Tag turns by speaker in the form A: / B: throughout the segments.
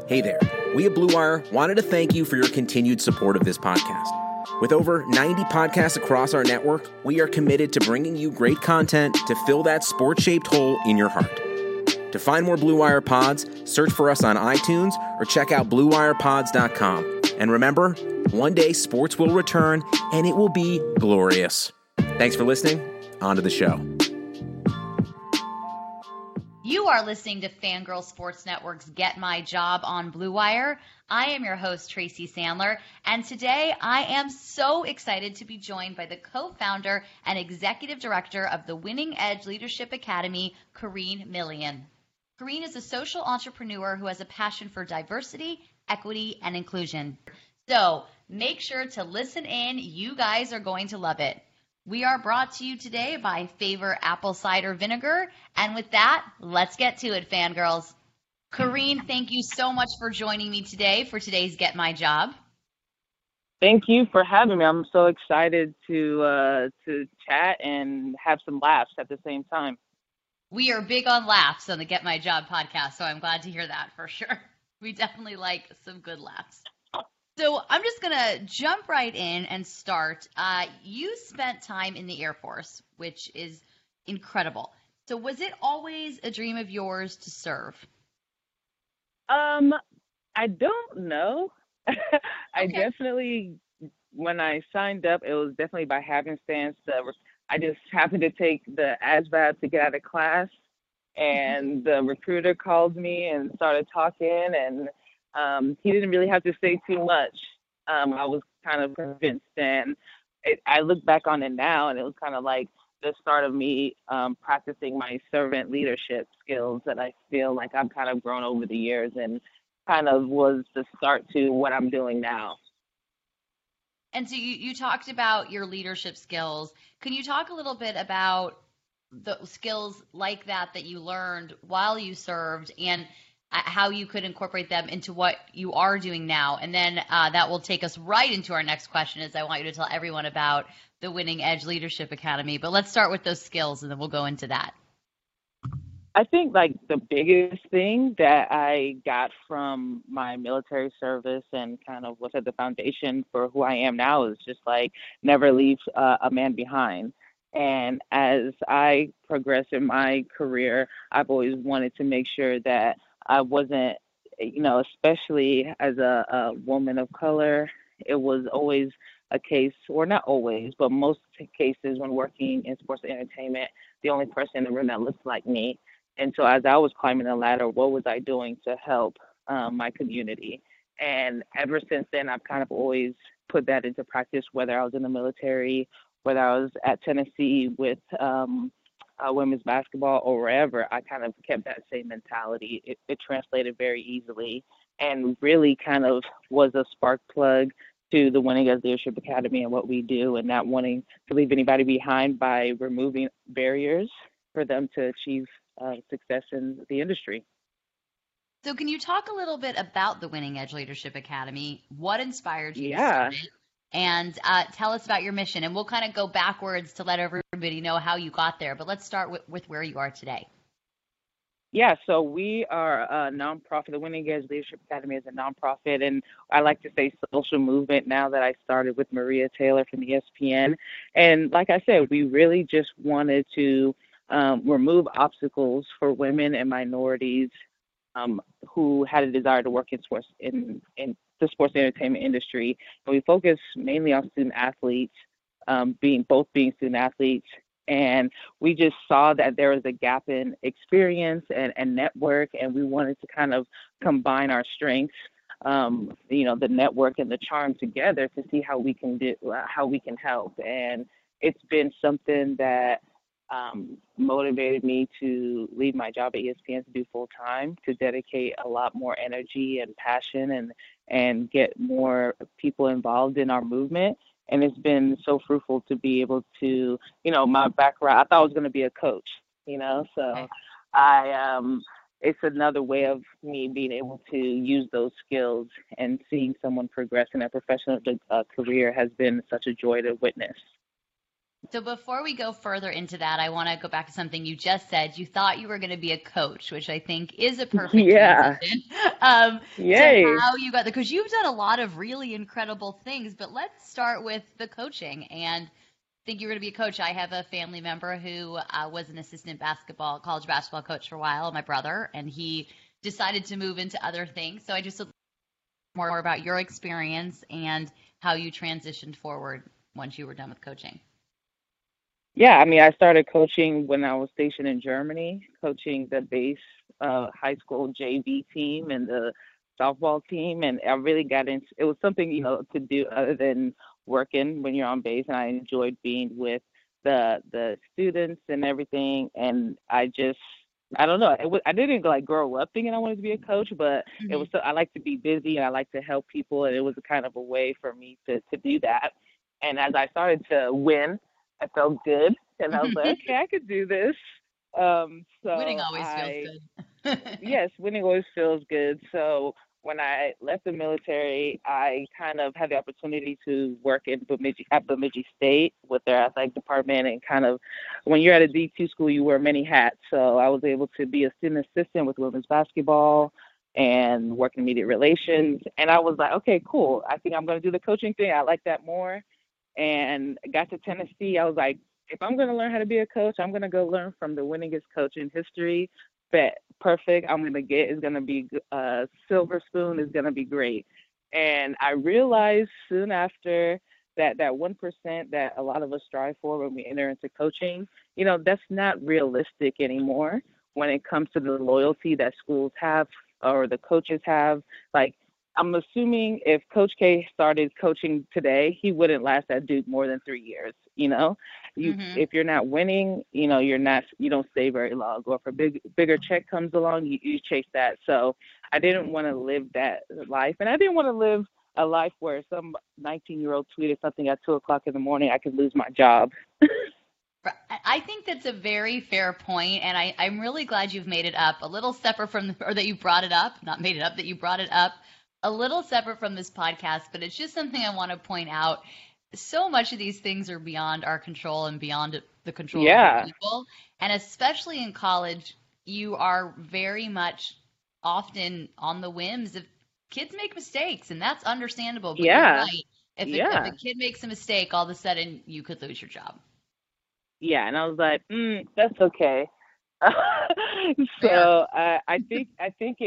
A: Hey there. We at Blue Wire wanted to thank you for your continued support of this podcast. With over 90 podcasts across our network, we are committed to bringing you great content to fill that sport-shaped hole in your heart. To find more Blue Wire pods, search for us on iTunes or check out BlueWirePods.com. And remember, one day sports will return and it will be glorious. Thanks for listening. On to the show.
B: You are listening to Fangirl Sports Network's Get My Job on Blue Wire. I am your host, Tracy Sandler, and today I am so excited to be joined by the co-founder and executive director of the Winning Edge Leadership Academy, Corrine Millian. Corrine is a social entrepreneur who has a passion for diversity, equity, and inclusion. So make sure to listen in. You guys are going to love it. We are brought to you today by Favor Apple Cider Vinegar. And with that, let's get to it, fangirls. Corrine, thank you so much for joining me today for today's Get My Job.
C: Thank you for having me. I'm so excited to chat and have some laughs at the same time.
B: We are big on laughs on the Get My Job podcast, so I'm glad to hear that for sure. We definitely like some good laughs. So I'm just going to jump right in and start. You spent time in the Air Force, which is incredible. So was it always a dream of yours to serve?
C: I don't know. I definitely, when I signed up, it was definitely by happenstance. I just happened to take the ASVAB to get out of class, and the recruiter called me and started talking, and he didn't really have to say too much. I was kind of convinced, and I look back on it now, and it was kind of like the start of me practicing my servant leadership skills that I feel like I've kind of grown over the years, and kind of was the start to what I'm doing now.
B: And so you talked about your leadership skills. Can you talk a little bit about the skills like that you learned while you served, and how you could incorporate them into what you are doing now? And then that will take us right into our next question, as I want you to tell everyone about the Winning Edge Leadership Academy. But let's start with those skills, and then we'll go into that.
C: I think like the biggest thing that I got from my military service and kind of what's at the foundation for who I am now is just like never leave a man behind. And as I progress in my career, I've always wanted to make sure that I wasn't, especially as a woman of color, it was always a case, or not always, but most cases when working in sports and entertainment, the only person in the room that looked like me. And so as I was climbing the ladder, what was I doing to help my community? And ever since then, I've kind of always put that into practice, whether I was in the military, whether I was at Tennessee with women's basketball, or wherever. I kind of kept that same mentality. It translated very easily, and really kind of was a spark plug to the Winning Edge Leadership Academy and what we do, and not wanting to leave anybody behind by removing barriers for them to achieve success in the industry.
B: So can you talk a little bit about the Winning Edge Leadership Academy? What inspired you to
C: Yeah.
B: start it? And tell us about your mission. And we'll kind of go backwards to let everybody know how you got there. But let's start with where you are today.
C: Yeah, so we are a nonprofit. The Winning Edge Leadership Academy is a nonprofit, and I like to say social movement now that I started with Maria Taylor from ESPN. And like I said, we really just wanted to remove obstacles for women and minorities who had a desire to work in sports, in the sports and entertainment industry. And we focus mainly on student athletes, being student athletes. And we just saw that there was a gap in experience and network, and we wanted to kind of combine our strengths, the network and the charm together to see how we can help. And it's been something that motivated me to leave my job at ESPN to do full time, to dedicate a lot more energy and passion and get more people involved in our movement. And it's been so fruitful to be able to, my background, I thought I was going to be a coach, so it's another way of me being able to use those skills, and seeing someone progress in their professional career has been such a joy to witness.
B: So before we go further into that, I want to go back to something you just said. You thought you were going to be a coach, which I think is a perfect
C: Yeah.
B: transition to
C: Yay.
B: how you got the, because you've done a lot of really incredible things. But let's start with the coaching. And think you're going to be a coach. I have a family member who was an assistant college basketball coach for a while, my brother, and he decided to move into other things. So I just would more about your experience and how you transitioned forward once you were done with coaching.
C: Yeah, I mean, I started coaching when I was stationed in Germany, coaching the base high school JV team and the softball team, and I really got into it was something, to do other than working when you're on base, and I enjoyed being with the students and everything, and I don't know, I didn't like grow up thinking I wanted to be a coach, but it was
B: Mm-hmm.
C: so I like to be busy and I like to help people, and it was a kind of a way for me to do that. And as I started to win, I felt good, and I was like, okay, I could do this.
B: Winning
C: So
B: always feels
C: I,
B: good.
C: yes, winning always feels good. So when I left the military, I kind of had the opportunity to work at Bemidji State with their athletic department, and kind of when you're at a D2 school, you wear many hats. So I was able to be a student assistant with women's basketball and work in media relations. And I was like, okay, cool. I think I'm going to do the coaching thing. I like that more, and got to Tennessee. I was like, if I'm going to learn how to be a coach, I'm going to go learn from the winningest coach in history. But perfect, I'm going to get is going to be silver spoon is going to be great. And I realized soon after that 1% that a lot of us strive for when we enter into coaching, that's not realistic anymore when it comes to the loyalty that schools have or the coaches have. Like, I'm assuming if Coach K started coaching today, he wouldn't last at Duke more than 3 years.
B: Hmm.
C: If you're not winning, you don't stay very long. Or if a bigger check comes along, you chase that. So I didn't want to live that life, and I didn't want to live a life where some 19-year-old tweeted something at 2 o'clock in the morning. I could lose my job.
B: I think that's a very fair point, and I'm really glad you've made it up a little separate from, or that you brought it up, not made it up, that you brought it up a little separate from this podcast, but it's just something I want to point out. So much of these things are beyond our control and beyond the control of the
C: Yeah,
B: people. And especially in college, you are very much often on the whims of kids make mistakes, and that's understandable. But you're
C: yeah,
B: right. If a
C: yeah.
B: kid makes a mistake, all of a sudden you could lose your job.
C: Yeah, and I was like, that's okay.
B: Fair.
C: So I think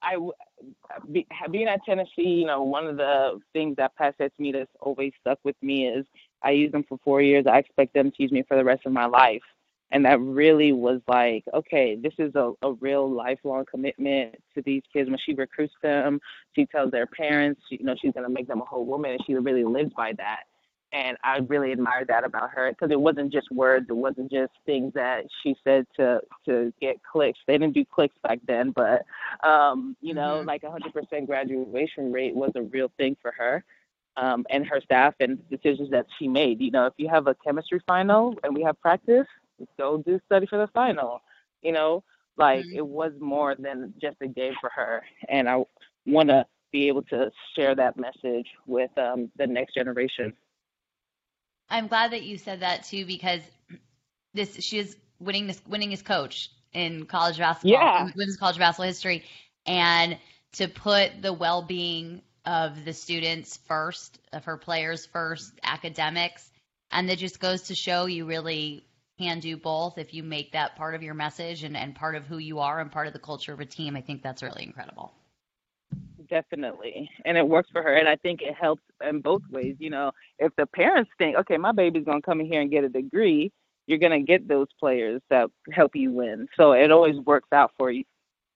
C: being at Tennessee, one of the things that Pat said to me that's always stuck with me is I used them for 4 years. I expect them to use me for the rest of my life. And that really was like, okay, this is a real lifelong commitment to these kids. When she recruits them, she tells their parents, she's going to make them a whole woman, and she really lives by that. And I really admired that about her, because it wasn't just words, it wasn't just things that she said to get clicks. They didn't do clicks back then, but
B: Hmm.
C: like 100% graduation rate was a real thing for her, and her staff, and decisions that she made. If you have a chemistry final and we have practice, go do study for the final. You know, like, it was more than just a game for her, and I want to be able to share that message with the next generation.
B: I'm glad that you said that too, because she is winningest coach in college basketball, in
C: Yeah,
B: women's college basketball history, and to put the well-being of the students first, of her players first, academics, and that just goes to show you really can do both if you make that part of your message and part of who you are and part of the culture of a team. I think that's really incredible.
C: definitely. And it works for her. And I think it helps in both ways. If the parents think, okay, my baby's going to come in here and get a degree, you're going to get those players that help you win. So it always works out for you.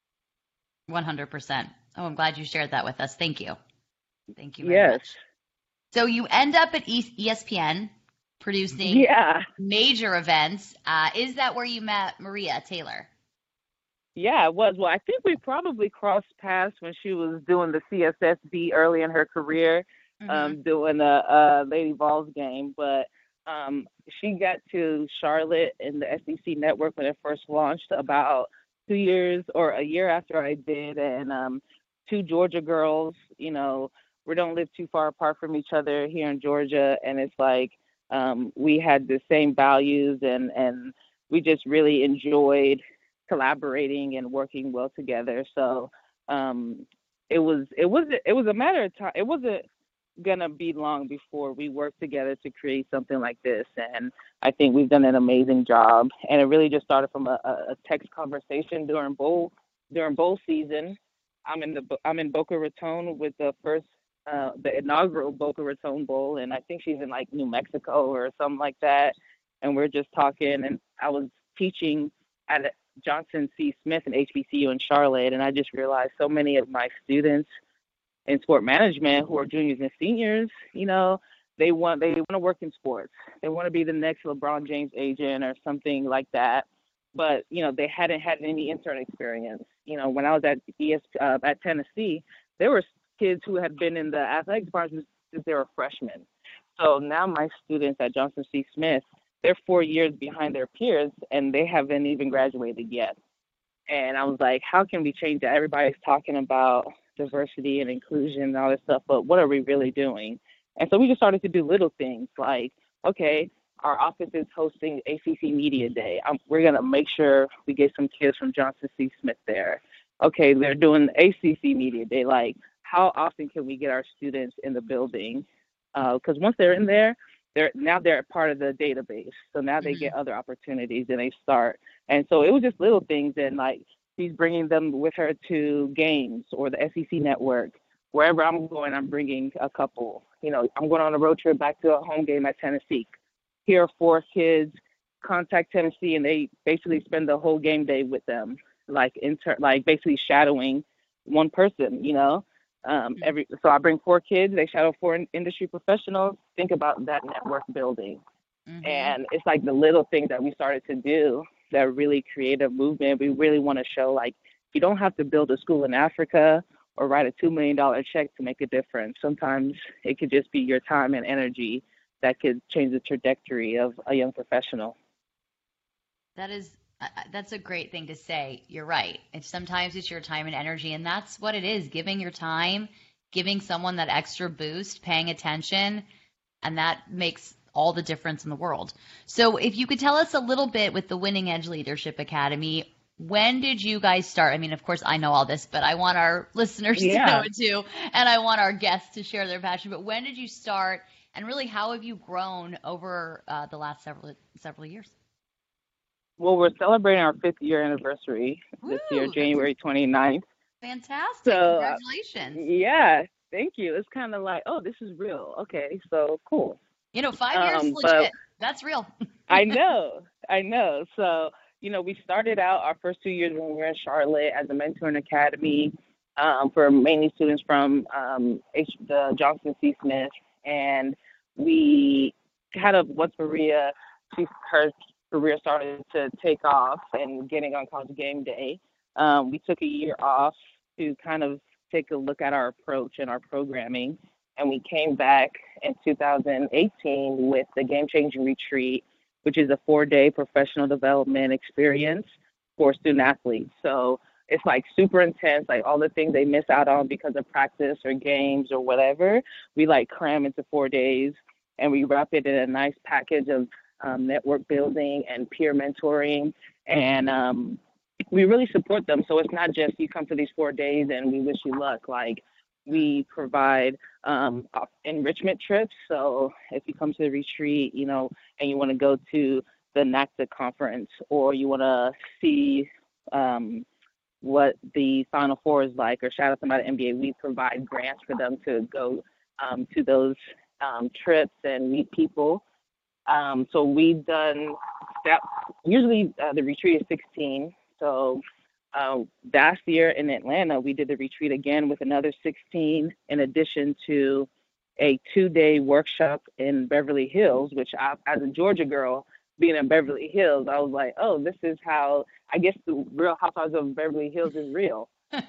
B: 100%. Oh, I'm glad you shared that with us. Thank you. Thank you very
C: Yes.
B: much. So you end up at ESPN producing
C: Yeah.
B: major events. Is that where you met Maria Taylor?
C: Yeah, it was. Well, I think we probably crossed paths when she was doing the CSSB early in her career,
B: Hmm.
C: doing a Lady Vols game. But she got to Charlotte in the SEC network when it first launched about 2 years or a year after I did. And two Georgia girls, we don't live too far apart from each other here in Georgia. And it's like, We had the same values, and we just really enjoyed collaborating and working well together. So um, it was a matter of time. It wasn't gonna be long before we worked together to create something like this, and I think we've done an amazing job. And it really just started from a text conversation during bowl season. I'm in Boca Raton with the inaugural Boca Raton Bowl, and I think she's in like New Mexico or something like that. And we're just talking, and I was teaching at Johnson C. Smith and HBCU in Charlotte, and I just realized so many of my students in sport management who are juniors and seniors, they want to work in sports. They want to be the next LeBron James agent or something like that. But they hadn't had any intern experience. When I was at Tennessee, there were kids who had been in the athletic department since they were freshmen. So now my students at Johnson C. Smith, they're 4 years behind their peers, and they haven't even graduated yet. And I was like, how can we change that? Everybody's talking about diversity and inclusion and all this stuff, but what are we really doing? And so we just started to do little things like, okay, our office is hosting ACC Media Day. We're going to make sure we get some kids from Johnson C. Smith there. Okay, they're doing ACC Media Day. Like, how often can we get our students in the building? Because once they're in there, they're part of the database. So now they get other opportunities and they start. And so it was just little things, and like she's bringing them with her to games or the SEC network. Wherever I'm going, I'm bringing a couple. I'm going on a road trip back to a home game at Tennessee. Here are 4 kids contact Tennessee, and they basically spend the whole game day with them, like basically shadowing one person. So I bring 4 kids, they shadow 4 industry professionals. Think about that network building. And it's like the little things that we started to do that really create a movement. We really want to show, like, you don't have to build a school in Africa or write a $2 million check to make a difference. Sometimes it could just be your time and energy that could change the trajectory of a young professional.
B: That's a great thing to say. You're right. Sometimes it's your time and energy, and that's what it is, giving your time, giving someone that extra boost, paying attention, and that makes all the difference in the world. So if you could tell us a little bit with the Winning Edge Leadership Academy, when did you guys start? I mean, of course, I know all this, but I want our listeners to know it too, and I want our guests to share their passion. But when did you start, and really, how have you grown over the last several years?
C: Well, we're celebrating our 5th year anniversary this year, January 29th.
B: Fantastic.
C: So,
B: congratulations.
C: Yeah, thank you. It's kind of like, oh, this is real. Okay, so cool.
B: 5 years legit. That's real.
C: I know. So, we started out our first 2 years when we were in Charlotte as a mentoring academy for mainly students from the Johnson C. Smith. And we once Maria, her career started to take off and getting on College Game Day, we took a year off to kind of take a look at our approach and our programming. And we came back in 2018 with the Game Changing Retreat, which is a 4-day professional development experience for student athletes. So it's like super intense, like all the things they miss out on because of practice or games or whatever, we like cram into 4 days, and we wrap it in a nice package of network building and peer mentoring. And we really support them. So it's not just you come to these 4 days and we wish you luck. Like, we provide enrichment trips. So if you come to the retreat, and you want to go to the NACDA conference, or you want to see what the Final Four is like, or shout out somebody at NBA, we provide grants for them to go to those trips and meet people. So we've done that. Usually the retreat is 16. So last year in Atlanta, we did the retreat again with another 16, in addition to a 2-day workshop in Beverly Hills, which as a Georgia girl, being in Beverly Hills, I was like, oh, this is how, I guess the Real Housewives of Beverly Hills is real.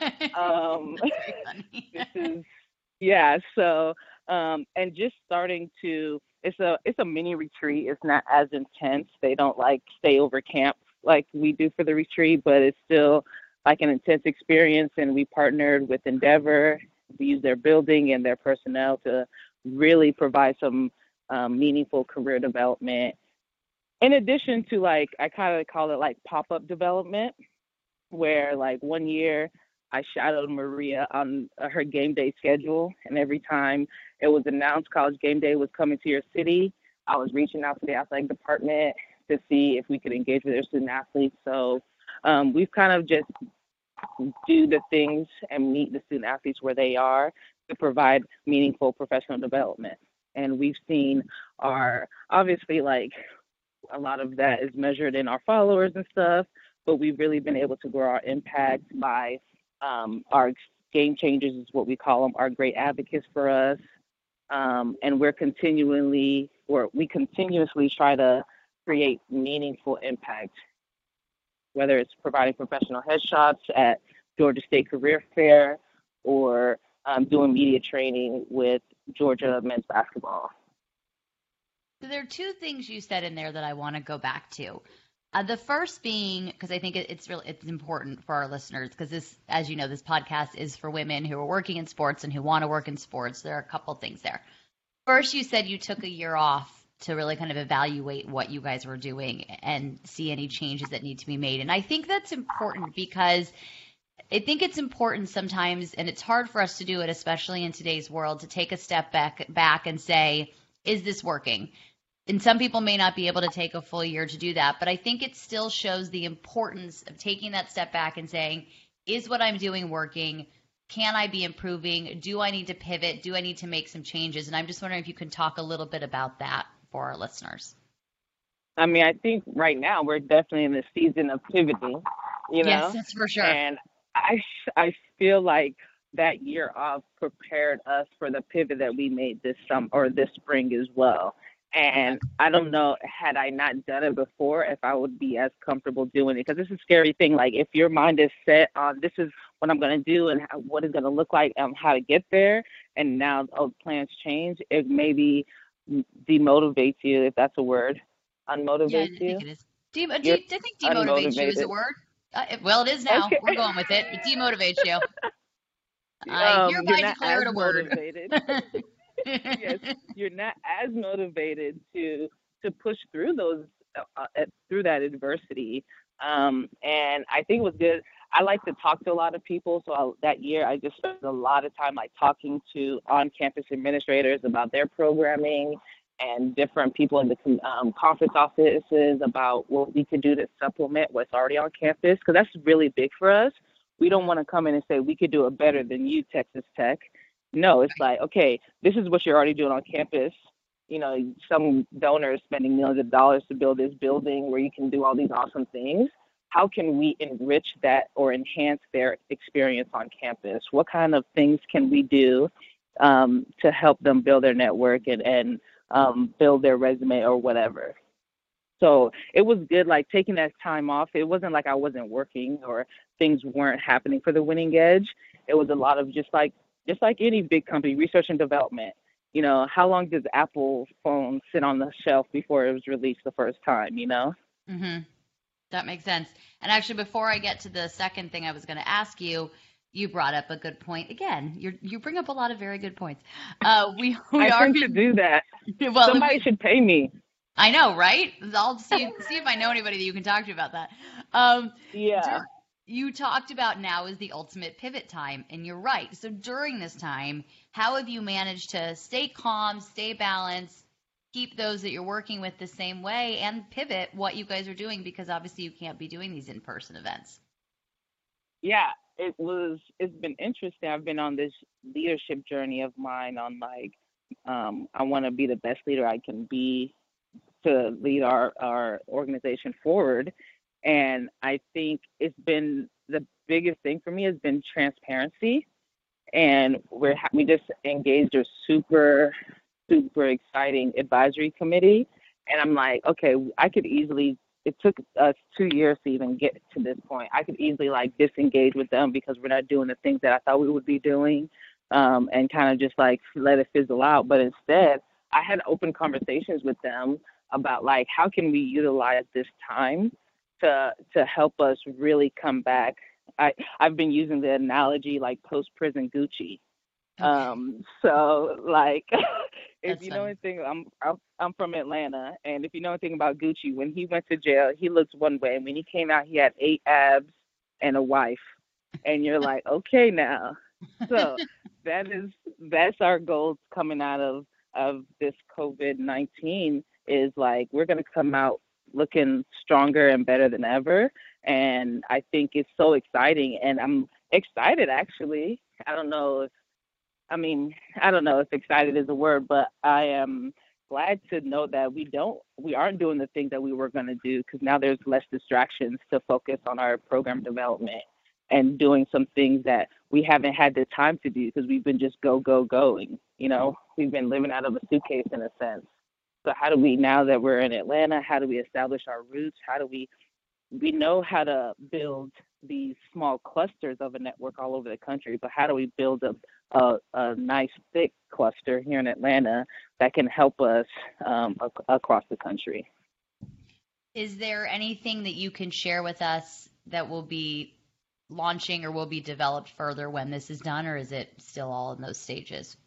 C: So, and just starting to, it's a mini retreat. It's not as intense. They don't like stay over camp like we do for the retreat, but it's still like an intense experience. And we partnered with Endeavor. We used their building and their personnel to really provide some meaningful career development. In addition to like, I kind of call it like pop-up development, where like one year I shadowed Maria on her game day schedule, and every time it was announced college game day was coming to your city, I was reaching out to the athletic department to see if we could engage with their student athletes. So we've kind of just do the things and meet the student athletes where they are to provide meaningful professional development. And we've seen our, obviously, like a lot of that is measured in our followers and stuff, but we've really been able to grow our impact by our game changers, is what we call them, our great advocates for us. And we continuously try to create meaningful impact, whether it's providing professional headshots at Georgia State Career Fair or doing media training with Georgia men's basketball.
B: So there are two things you said in there that I want to go back to. The first being, because I think it's important for our listeners, because this, as you know, this podcast is for women who are working in sports and who want to work in sports. There are a couple things there. First, you said you took a year off to really kind of evaluate what you guys were doing and see any changes that need to be made. And I think that's important because I think it's important sometimes, and it's hard for us to do it, especially in today's world, to take a step back and say, is this working? And some people may not be able to take a full year to do that, but I think it still shows the importance of taking that step back and saying, is what I'm doing working? Can I be improving? Do I need to pivot? Do I need to make some changes? And I'm just wondering if you can talk a little bit about that for our listeners.
C: I mean, I think right now we're definitely in the season of pivoting, you know?
B: Yes, that's for sure.
C: And I feel like that year off prepared us for the pivot that we made this summer or this spring as well. And I don't know, had I not done it before, if I would be as comfortable doing it. Because it's a scary thing. Like, if your mind is set on this is what I'm going to do and what it's going to look like and how to get there, and now plans change, it maybe demotivates you, if that's a word. Unmotivates you.
B: I think it is. I think demotivates you is a word. Well, it is now. Okay. We're going with it. It demotivates you. I hereby declare it a word.
C: Yes, you're not as motivated to push through through that adversity. And I think it was good. I like to talk to a lot of people, so that year I just spent a lot of time like talking to on-campus administrators about their programming and different people in the conference offices about what we could do to supplement what's already on campus, because that's really big for us. We don't want to come in and say we could do it better than you, Texas Tech. No, it's like, okay, this is what you're already doing on campus. You know, some donors spending millions of dollars to build this building where you can do all these awesome things. How can we enrich that or enhance their experience on campus? What kind of things can we do to help them build their network and build their resume or whatever? So it was good, like taking that time off. It wasn't like I wasn't working or things weren't happening for the Winning Edge. It was a lot of just like any big company, research and development. You know, how long does Apple phone sit on the shelf before it was released the first time, you know?
B: Mm-hmm. That makes sense. And actually, before I get to the second thing I was going to ask you, you brought up a good point. Again, you bring up a lot of very good points. We
C: I tend to do that. Well, somebody should pay me.
B: I know, right? I'll see if I know anybody that you can talk to about that.
C: Yeah.
B: You talked about now is the ultimate pivot time, and you're right. So during this time, how have you managed to stay calm, stay balanced, keep those that you're working with the same way, and pivot what you guys are doing, because obviously you can't be doing these in-person events?
C: Yeah, it's been interesting. I've been on this leadership journey of mine on like, I want to be the best leader I can be to lead our organization forward. And I think it's been the biggest thing for me has been transparency. And we just engaged a super, super exciting advisory committee. And I'm like, okay, it took us 2 years to even get to this point. I could easily like disengage with them because we're not doing the things that I thought we would be doing, and kind of just like let it fizzle out. But instead, I had open conversations with them about like, how can we utilize this time to help us really come back. I've been using the analogy like post-prison Gucci. So like if
B: That's
C: you know
B: funny.
C: anything, I'm from Atlanta, and if you know anything about Gucci, when he went to jail, he looked one way, and when he came out, he had 8 abs and a wife, and you're like, okay, now. So that's our goals coming out of this COVID-19 is like we're gonna come out looking stronger and better than ever, and I think it's so exciting, and I'm excited actually. I don't know I mean, I don't know if excited is a word, but I am glad to know that we aren't doing the things that we were going to do because now there's less distractions to focus on our program development and doing some things that we haven't had the time to do because we've been just going. We've been living out of a suitcase in a sense. So how do we, now that we're in Atlanta, how do we establish our roots? How do we know how to build these small clusters of a network all over the country, but how do we build a nice thick cluster here in Atlanta that can help us across the country?
B: Is there anything that you can share with us that will be launching or will be developed further when this is done, or is it still all in those stages?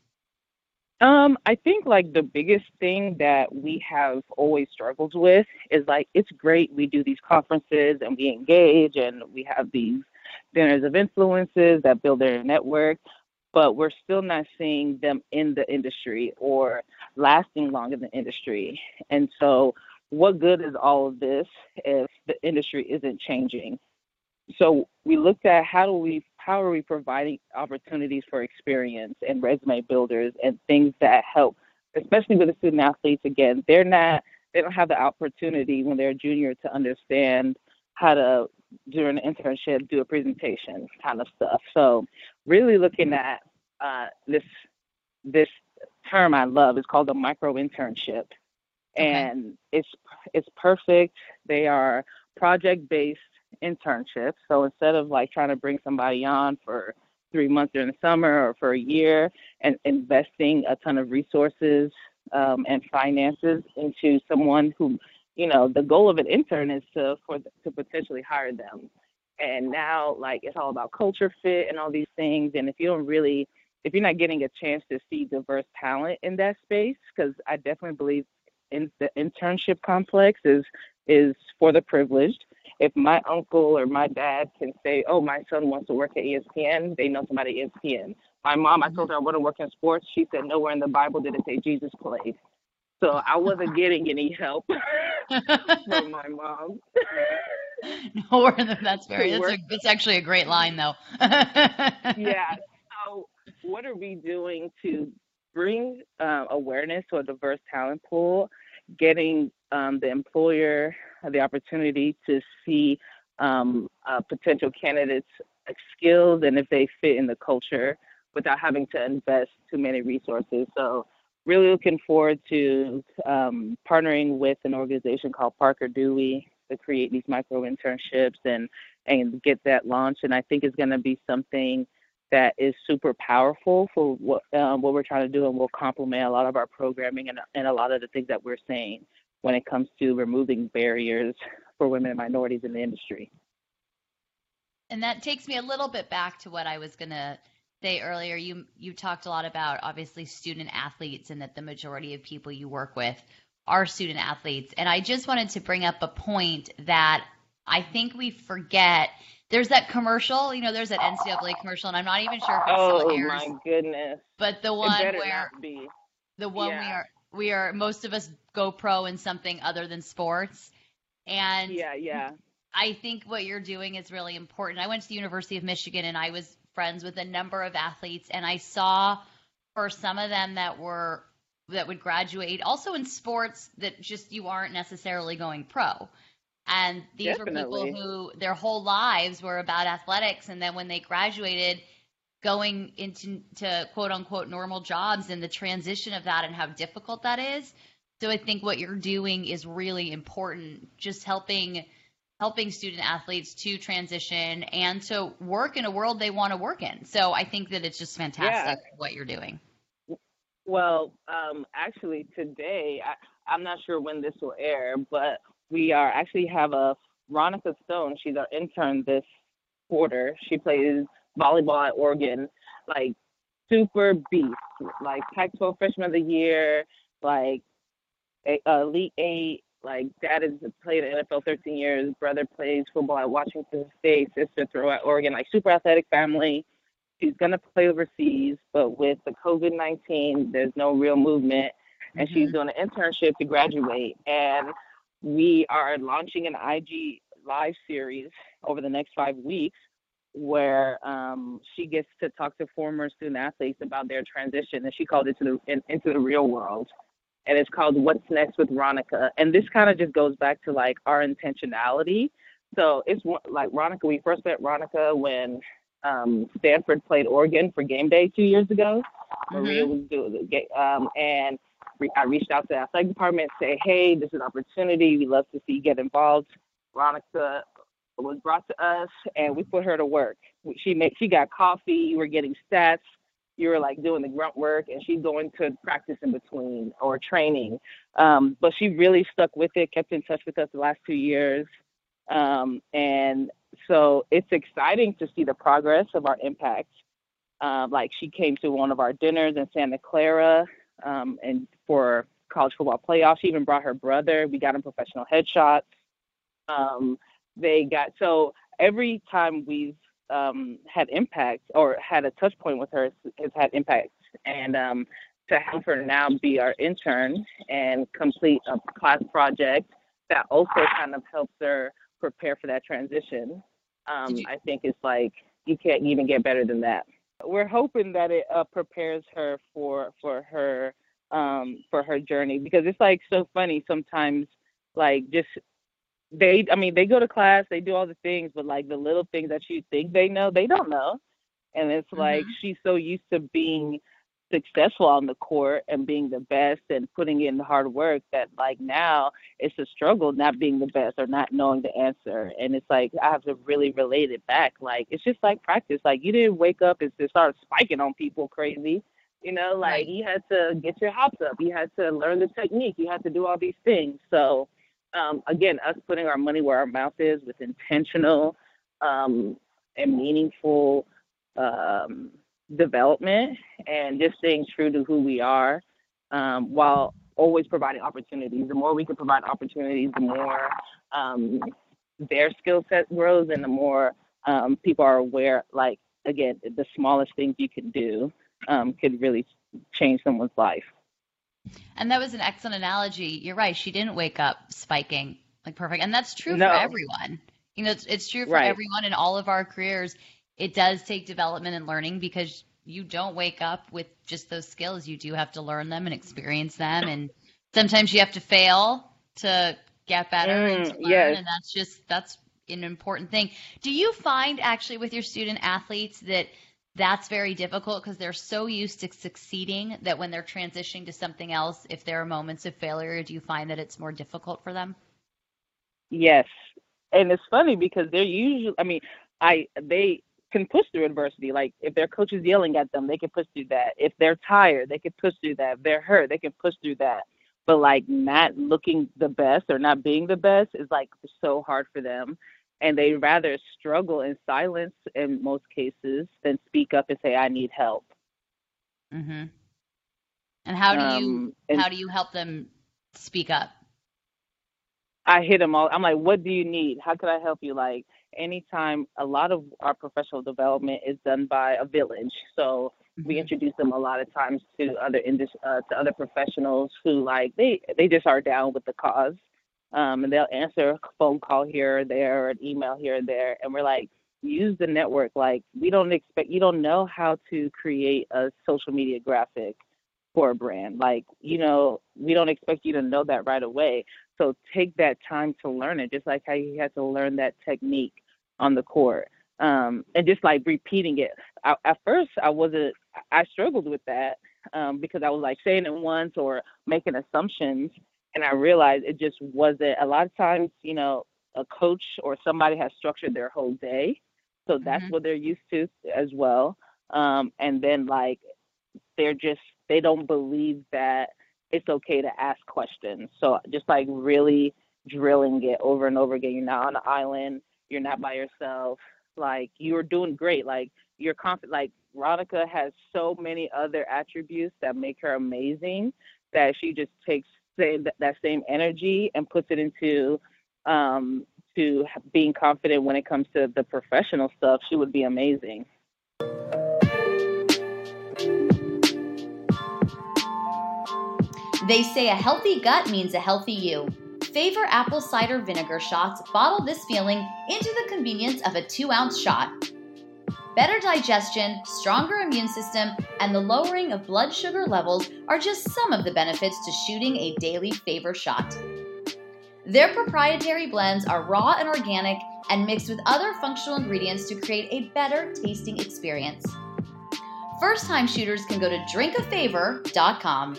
C: I think like the biggest thing that we have always struggled with is like it's great we do these conferences and we engage and we have these dinners of influences that build their network, but we're still not seeing them in the industry or lasting long in the industry. And so what good is all of this if the industry isn't changing? So we looked at how are we providing opportunities for experience and resume builders and things that help, especially with the student athletes. Again, they don't have the opportunity when they're a junior to understand how to during an internship do a presentation kind of stuff. So really looking at this term I love is called a micro internship,
B: Okay.
C: and it's perfect. They are project based internships. So instead of like trying to bring somebody on for 3 months during the summer or for a year and investing a ton of resources and finances into someone who, the goal of an intern is to potentially hire them. And now like it's all about culture fit and all these things. And if you're not getting a chance to see diverse talent in that space, because I definitely believe in the internship complex is for the privileged. If my uncle or my dad can say, oh, my son wants to work at ESPN, they know somebody at ESPN. My mom, I told her I want to work in sports. She said nowhere in the Bible did it say Jesus played. So I wasn't getting any help from my mom
B: No,
C: to work.
B: that's actually a great line though.
C: Yeah. So what are we doing to bring awareness to a diverse talent pool, getting the employer the opportunity to see potential candidates' skills and if they fit in the culture without having to invest too many resources. So really looking forward to partnering with an organization called Parker Dewey to create these micro internships and get that launched. And I think it's going to be something that is super powerful for what we're trying to do and will complement a lot of our programming and a lot of the things that we're saying when it comes to removing barriers for women and minorities in the industry.
B: And that takes me a little bit back to what I was going to say earlier. You talked a lot about obviously student athletes and that the majority of people you work with are student athletes. And I just wanted to bring up a point that I think we forget. There's that commercial, there's that NCAA commercial, and I'm not even sure if it still
C: Oh
B: airs,
C: my goodness.
B: but the
C: It
B: one
C: better
B: where
C: not be.
B: the one
C: Yeah.
B: we are most of us go pro in something other than sports. And
C: Yeah.
B: I think what you're doing is really important. I went to the University of Michigan and I was friends with a number of athletes, and I saw for some of them that would graduate also in sports that just you aren't necessarily going pro. And these were people
C: Definitely.
B: who their whole lives were about athletics, and then when they graduated, going into quote unquote normal jobs and the transition of that and how difficult that is. So I think what you're doing is really important, just helping student athletes to transition and to work in a world they want to work in. So I think that it's just
C: Yeah.
B: fantastic what you're doing.
C: Well, actually today, I'm not sure when this will air, but we are actually have a Veronica Stone. She's our intern this quarter. She plays volleyball at Oregon. Like super beast, like Pac-12 Freshman of the Year, like Elite Eight. Like dad has played in the NFL 13 years. Brother plays football at Washington State. Sister throw at Oregon. Like super athletic family. She's gonna play overseas, but with the COVID-19, there's no real movement, and she's doing an internship to graduate. And we are launching an IG live series over the next 5 weeks, where she gets to talk to former student athletes about their transition, and she called it into the real world. And it's called What's Next with Ronica. And this kind of just goes back to like our intentionality. So it's like Ronica, we first met Ronica when Stanford played Oregon for game day 2 years ago. Maria was doing the game, and I reached out to the athletic department and say, hey, this is an opportunity. We'd love to see you get involved. Ronica was brought to us, and we put her to work. She got coffee. You were getting stats. You were like doing the grunt work, and she's going to practice in between or training. But she really stuck with it, kept in touch with us the last 2 years. And so it's exciting to see the progress of our impact. Like she came to one of our dinners in Santa Clara, and for college football playoffs. She even brought her brother. We got him professional headshots. So every time we've had impact or had a touch point with her has had impact. And to have her now be our intern and complete a class project that also kind of helps her prepare for that transition, I think it's like you can't even get better than that. We're hoping that it prepares her for her journey, because it's like so funny sometimes, like just they go to class, they do all the things, but like the little things that you think they know, they don't know. And it's like she's so used to being successful on the court and being the best and putting in the hard work that like now it's a struggle not being the best or not knowing the answer. And it's like I have to really relate it back. Like it's just like practice. Like you didn't wake up and just start spiking on people crazy. You know, like you had to get your hops up. You had to learn the technique. You had to do all these things. So again, us putting our money where our mouth is with intentional and meaningful development and just staying true to who we are, while always providing opportunities. The more we can provide opportunities, the more their skill set grows, and the more people are aware, like, again, the smallest things you can do could really change someone's life.
B: And that was an excellent analogy. You're right. She didn't wake up spiking like perfect. And that's true for everyone. You know, it's true for everyone in all of our careers. It does take development and learning, because you don't wake up with just those skills. You do have to learn them and experience them. And sometimes you have to fail to get better and to learn. Yes. And that's an important thing. Do you find actually with your student athletes that that's very difficult because they're so used to succeeding that when they're transitioning to something else, if there are moments of failure, do you find that it's more difficult for them?
C: Yes. And it's funny because they're usually, they can push through adversity. Like if their coach is yelling at them, they can push through that. If they're tired, they can push through that. If they're hurt, they can push through that. But like not looking the best or not being the best is like so hard for them. And they rather struggle in silence in most cases than speak up and say, I need help.
B: Mm-hmm. And how do you help them speak up?
C: I hit them all. I'm like, what do you need? How can I help you? Like anytime, a lot of our professional development is done by a village. So we introduce them a lot of times to other professionals who like, they just are down with the cause. And they'll answer a phone call here or there or an email here or there. And we're like, use the network. Like you don't know how to create a social media graphic for a brand. Like, we don't expect you to know that right away. So take that time to learn it, just like how you had to learn that technique on the court. And just like repeating it. At first I struggled with that because I was like saying it once or making assumptions. And I realized it just wasn't. A lot of times, a coach or somebody has structured their whole day. So that's what they're used to as well. And then like, they don't believe that it's okay to ask questions. So just like really drilling it over and over again. You're not on an island. You're not by yourself. Like you're doing great. Like you're confident. Like Ronica has so many other attributes that make her amazing that she just takes that same energy and puts it into to being confident when it comes to the professional stuff. She would be amazing.
B: They say a healthy gut means a healthy you. Favor apple cider vinegar shots bottle this feeling into the convenience of a 2-ounce shot. Better digestion, stronger immune system, and the lowering of blood sugar levels are just some of the benefits to shooting a daily Favor shot. Their proprietary blends are raw and organic and mixed with other functional ingredients to create a better tasting experience. First-time shooters can go to drinkafavor.com.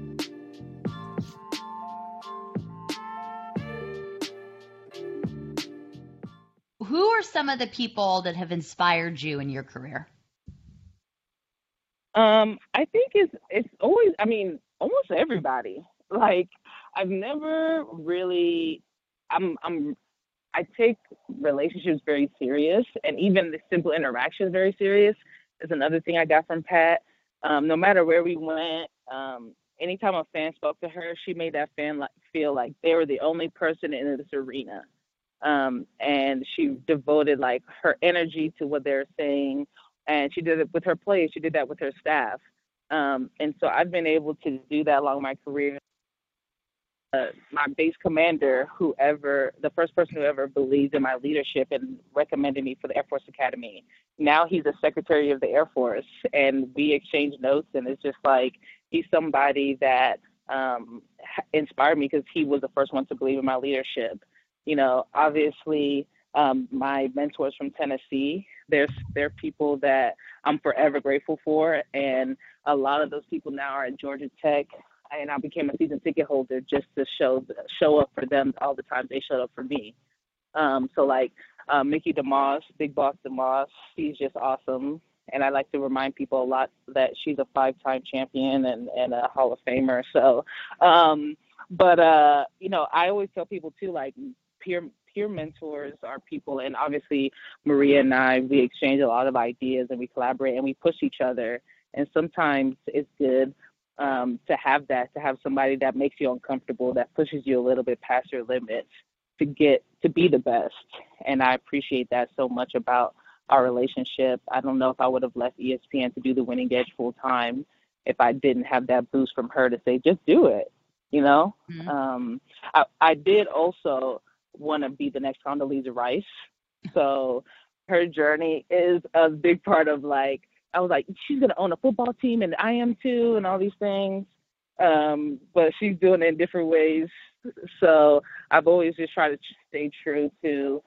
B: Who are some of the people that have inspired you in your career?
C: I think it's always, I mean, almost everybody. Like I've never really, I take relationships very serious, and even the simple interactions very serious is another thing I got from Pat. No matter where we went, anytime a fan spoke to her, she made that fan feel like they were the only person in this arena. And she devoted like her energy to what they're saying, and she did it with her players. She did that with her staff. And so I've been able to do that along my career. My base commander, the first person who ever believed in my leadership and recommended me for the Air Force Academy. Now he's a Secretary of the Air Force, and we exchange notes, and it's just like he's somebody that inspired me because he was the first one to believe in my leadership. You know, obviously, my mentors from Tennessee, they're people that I'm forever grateful for, and a lot of those people now are at Georgia Tech, and I became a season ticket holder just to show up for them all the time they showed up for me. So like Mickey DeMoss, Big Boss DeMoss, she's just awesome, and I like to remind people a lot that she's a 5-time champion and a Hall of Famer. So, you know, I always tell people too, like peer mentors are people, and obviously Maria and I, we exchange a lot of ideas and we collaborate and we push each other. And sometimes it's good to have somebody that makes you uncomfortable, that pushes you a little bit past your limits to be the best. And I appreciate that so much about our relationship. I don't know if I would have left ESPN to do the Winning Edge full time if I didn't have that boost from her to say, just do it, you know? Mm-hmm. I did also want to be the next Condoleezza Rice. So her journey is a big part of like, I was like, she's going to own a football team and I am too and all these things. But she's doing it in different ways. So I've always just tried to stay true to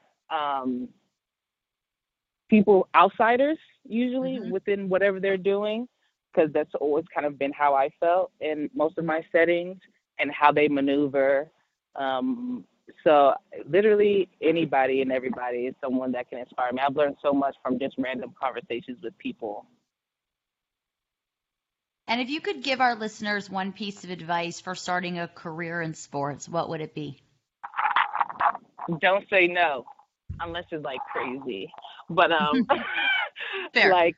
C: people, outsiders, usually mm-hmm. within whatever they're doing, because that's always kind of been how I felt in most of my settings and how they maneuver. So literally anybody and everybody is someone that can inspire me. I've learned so much from just random conversations with people.
B: And if you could give our listeners one piece of advice for starting a career in sports, what would it be?
C: Don't say no, unless it's like crazy. But
B: like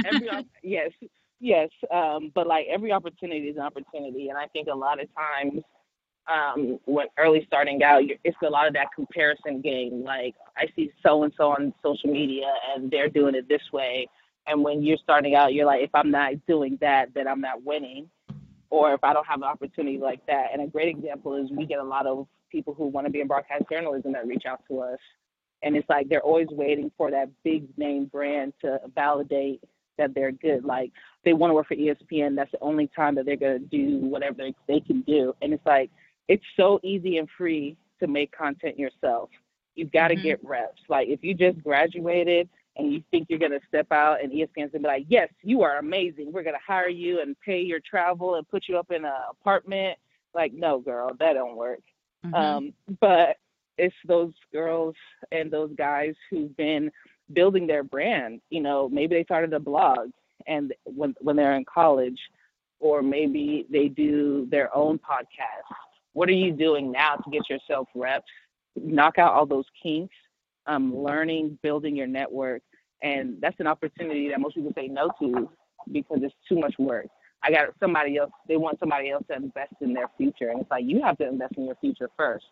C: yes. But like every opportunity is an opportunity, and I think a lot of times when early starting out, it's a lot of that comparison game. Like I see so and so on social media, and they're doing it this way. And when you're starting out, you're like, if I'm not doing that, then I'm not winning. Or if I don't have an opportunity like that. And a great example is we get a lot of people who want to be in broadcast journalism that reach out to us. And it's like they're always waiting for that big name brand to validate that they're good. Like they want to work for ESPN. That's the only time that they're going to do whatever they can do. And it's like, it's so easy and free to make content yourself. You've got to mm-hmm. get reps. Like if you just graduated and you think you're going to step out and ESPN's going to be like, yes, you are amazing. We're going to hire you and pay your travel and put you up in an apartment. Like, no, girl, that don't work. Mm-hmm. But it's those girls and those guys who've been building their brand. You know, maybe they started a blog and when they're in college, or maybe they do their own podcast. What are you doing now to get yourself reps? Knock out all those kinks. Learning, building your network, And that's an opportunity that most people say no to because it's too much work. I got somebody else, they want somebody else to invest in their future. And it's like, you have to invest in your future first.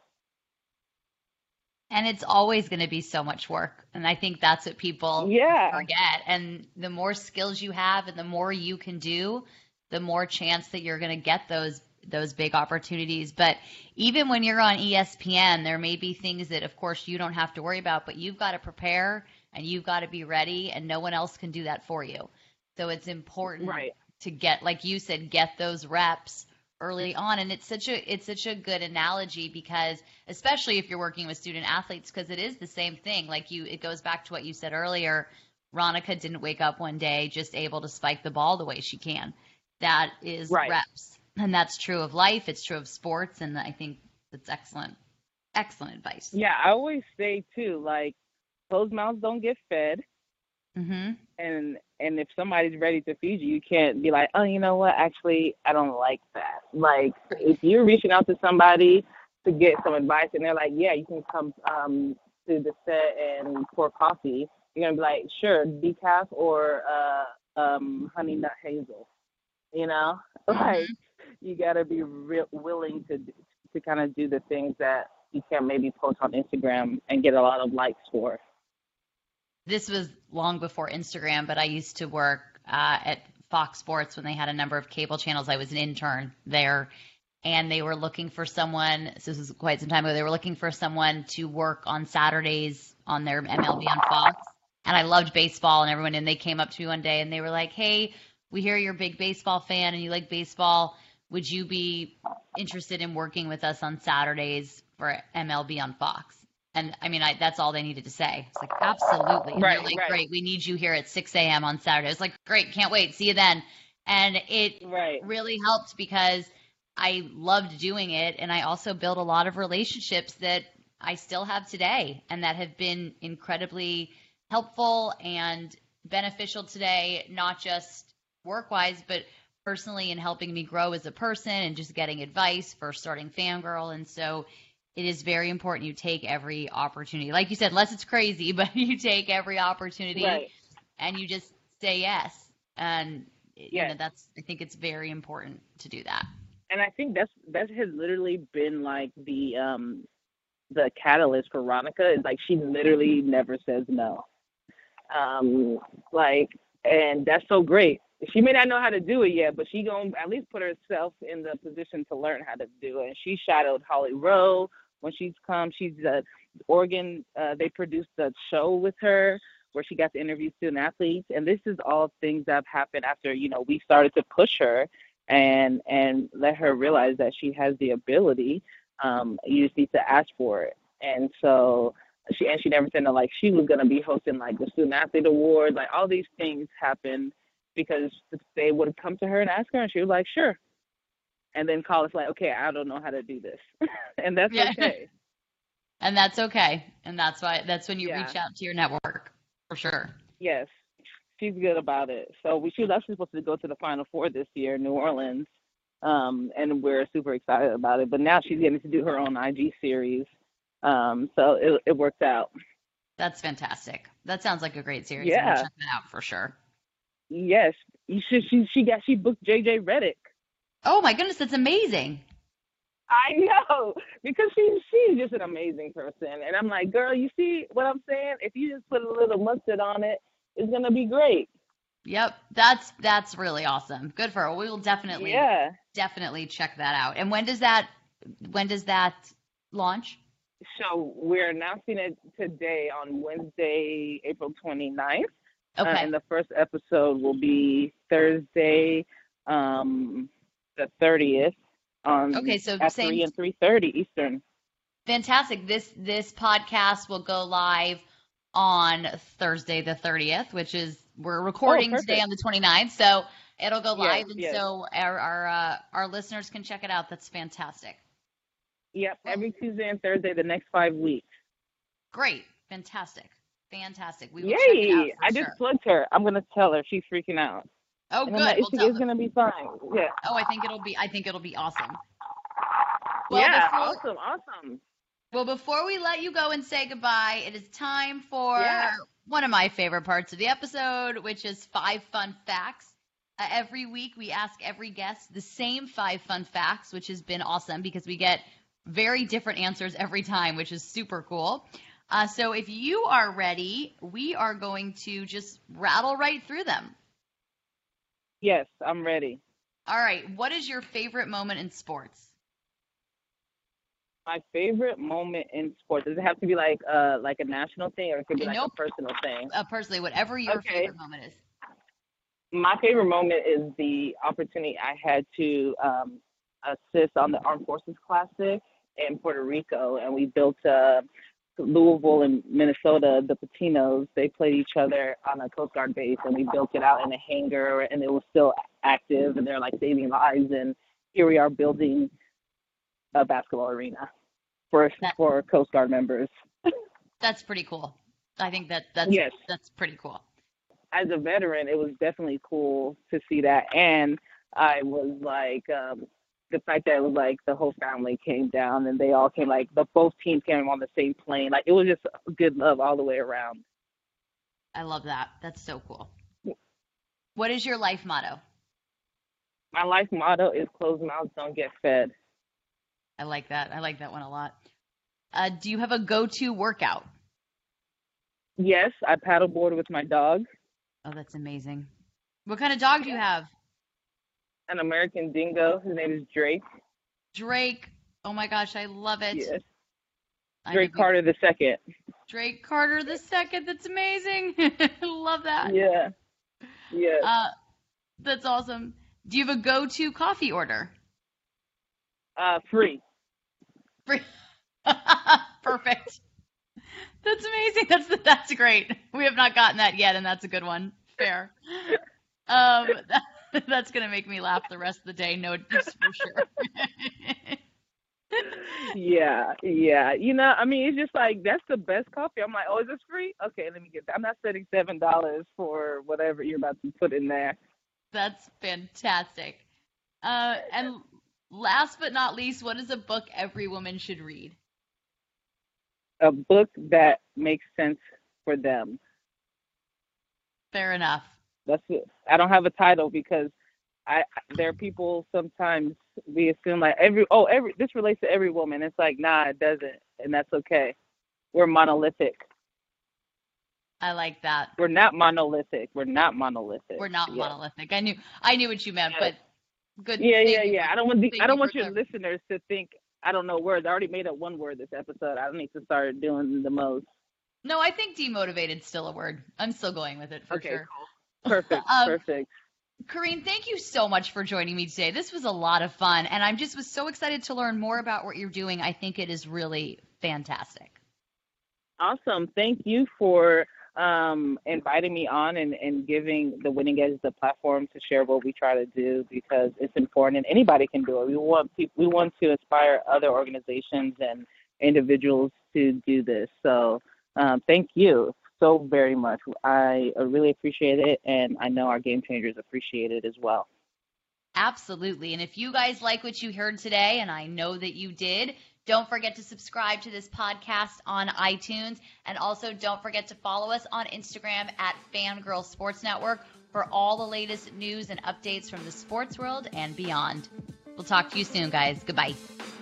B: And it's always going to be so much work. And I think that's what people forget. And the more skills you have and the more you can do, the more chance that you're going to get those big opportunities. But even when you're on ESPN, there may be things that, of course, you don't have to worry about, but you've got to prepare and you've got to be ready, and no one else can do that for you. So it's important to get, like you said, get those reps early on. And it's such a good analogy, because especially if you're working with student athletes, because it is the same thing. Like it goes back to what you said earlier. Ronica didn't wake up one day just able to spike the ball the way she can. That is reps. And that's true of life. It's true of sports. And I think that's excellent advice.
C: Yeah, I always say too, like, closed mouths don't get fed.
B: Mm-hmm.
C: And if somebody's ready to feed you, you can't be like, oh, you know what? Actually, I don't like that. Like, if you're reaching out to somebody to get some advice and they're like, yeah, you can come to the set and pour coffee, you're going to be like, sure, decaf or honey nut hazel, you know?
B: Mm-hmm.
C: Like, you got to be willing to kind of do the things that you can maybe post on Instagram and get a lot of likes for.
B: This was long before Instagram, but I used to work at Fox Sports when they had a number of cable channels. I was an intern there, and they were looking for someone. So this was quite some time ago. They were looking for someone to work on Saturdays on their MLB on Fox. And I loved baseball and everyone. And they came up to me one day and they were like, hey, we hear you're a big baseball fan and you like baseball. Would you be interested in working with us on Saturdays for MLB on Fox? And I mean, that's all they needed to say. It's like, absolutely. And they're like, great, we need you here at 6 a.m. on Saturday. I was like, great, can't wait. See you then. And it really helped because I loved doing it. And I also built a lot of relationships that I still have today and that have been incredibly helpful and beneficial today, not just work-wise, but personally in helping me grow as a person and just getting advice for starting Fangirl. And so it is very important you take every opportunity. Like you said, unless it's crazy, but you take every opportunity and you just say yes. And you know, I think it's very important to do that.
C: And I think that has literally been like the catalyst for Ronica. Is like she literally never says no. And that's so great. She may not know how to do it yet, but she gonna at least put herself in the position to learn how to do it. And she shadowed Holly Rowe when she's come. She's Oregon. They produced a show with her where she got to interview student athletes. And this is all things that have happened after, you know, we started to push her and let her realize that she has the ability. You just need to ask for it. And so she never said no, like she was going to be hosting like the Student Athlete Awards. Like all these things happened because they would come to her and ask her, and she was like, sure. And then call us like, okay, I don't know how to do this. And that's okay.
B: And that's okay. And that's when you reach out to your network for sure.
C: Yes. She's good about it. So she was actually supposed to go to the Final Four this year in New Orleans. And we're super excited about it. But now she's getting to do her own IG series. So it worked out.
B: That's fantastic. That sounds like a great series.
C: Yeah.
B: I'm gonna check that out for sure.
C: Yes. She booked JJ Redick.
B: Oh my goodness, that's amazing.
C: I know, because she's just an amazing person. And I'm like, girl, you see what I'm saying? If you just put a little mustard on it, it's gonna be great.
B: Yep. That's really awesome. Good for her. We will definitely check that out. And when does that launch?
C: So we're announcing it today on Wednesday, April 29th.
B: Okay.
C: And the first episode will be Thursday, the 30th at 3 and 3:30 Eastern.
B: Fantastic. This podcast will go live on Thursday the 30th, which is we're recording today on the 29th. So it'll go live. So our listeners can check it out. That's fantastic.
C: Yep, every Tuesday and Thursday the next 5 weeks.
B: Great. Fantastic. We will
C: Yay!
B: check it out
C: I just plugged her. I'm gonna tell her. She's freaking out.
B: Oh,
C: and
B: good.
C: Like, it's gonna be fine. Yeah.
B: Oh, I think it'll be awesome.
C: Well, awesome.
B: Well, before we let you go and say goodbye, it is time for one of my favorite parts of the episode, which is 5 fun facts. Every week we ask every guest the same 5 fun facts, which has been awesome because we get very different answers every time, which is super cool. So if you are ready, we are going to just rattle right through them.
C: Yes, I'm ready.
B: All right. What is your favorite moment in sports?
C: My favorite moment in sports, does it have to be like a national thing, or it could be like
B: Nope.
C: a personal thing?
B: Personally, whatever your favorite moment is.
C: My favorite moment is the opportunity I had to assist on the Armed Forces Classic in Puerto Rico, and we built Louisville and Minnesota, the Patinos, they played each other on a Coast Guard base, and we built it out in a hangar, and it was still active, and they're like saving lives, and here we are building a basketball arena for Coast Guard members.
B: That's pretty cool. I think that's pretty cool.
C: As a veteran, it was definitely cool to see that, and I was like, the fact that it was like the whole family came down and they all came, like both teams came on the same plane. Like it was just good love all the way around.
B: I love that. That's so cool. What is your life motto?
C: My life motto is closed mouths don't get fed.
B: I like that. I like that one a lot. Do you have a go-to workout?
C: Yes, I paddleboard with my dog.
B: Oh, that's amazing. What kind of dog do you have?
C: An American Dingo. His name is Drake.
B: Drake. Oh my gosh, I love it.
C: Yes. Drake Carter II.
B: Drake Carter II. That's amazing. I love that.
C: Yeah. Yeah.
B: That's awesome. Do you have a go-to coffee order?
C: Free.
B: Free. Perfect. That's amazing. That's great. We have not gotten that yet, and that's a good one. Fair. That's going to make me laugh the rest of the day, no, just for sure.
C: Yeah. You know, I mean, it's just like, that's the best coffee. I'm like, oh, is this free? Okay, let me get that. I'm not spending $7 for whatever you're about to put in there.
B: That's fantastic. And last but not least, what is a book every woman should read?
C: A book that makes sense for them.
B: Fair enough.
C: That's it. I don't have a title because there are people sometimes we assume like this relates to every woman. It's like, nah, it doesn't, and that's okay. We're monolithic.
B: I like that.
C: We're not monolithic.
B: We're not monolithic. I knew what you meant, but good.
C: Yeah. I don't want your listeners to think I don't know words. I already made up one word this episode. I don't need to start doing the most.
B: No, I think demotivated is still a word. I'm still going with it for sure.
C: Cool. Perfect. Perfect.
B: Kareen, thank you so much for joining me today. This was a lot of fun, and I was so excited to learn more about what you're doing. I think it is really fantastic.
C: Awesome. Thank you for inviting me on and giving the Winning Edge the platform to share what we try to do, because it's important and anybody can do it. We want to inspire other organizations and individuals to do this. So thank you so very much. I really appreciate it, and I know our Game Changers appreciate it as well.
B: Absolutely. And if you guys like what you heard today, and I know that you did, don't forget to subscribe to this podcast on iTunes, and also don't forget to follow us on Instagram at Fangirl Sports Network for all the latest news and updates from the sports world and beyond. We'll talk to you soon, guys. Goodbye.